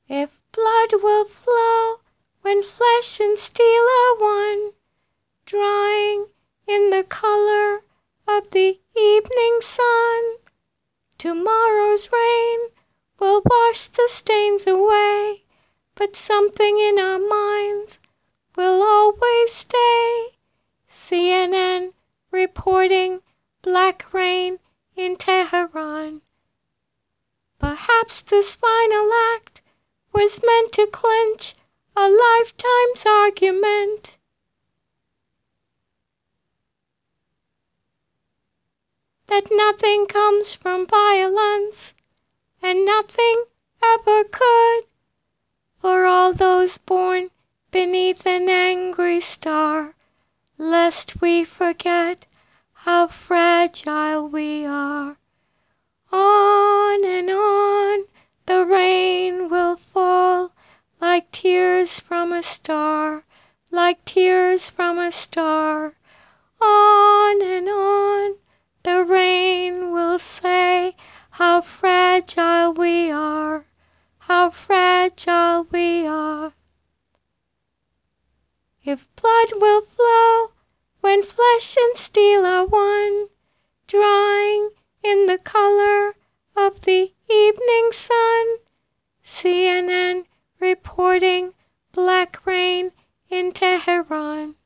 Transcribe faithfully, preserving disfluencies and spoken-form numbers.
If blood will flow when flesh and steel are one, drying in the color of the evening sun, tomorrow's rain will wash the stains away, but something in our minds will always stay. C N N reporting black rain in Tehran. Perhaps this final act was meant to clinch a lifetime's argument. That nothing comes from violence, and nothing ever could, for all those born beneath an angry star, lest we forget how fragile we are. On and on the rain will fall like tears from a star, like tears from a star. On and on the rain will say how fragile we are, how fragile we are. If blood will flow when flesh and steel are one, drying in the color of the evening sun, C N N reporting black rain in Tehran.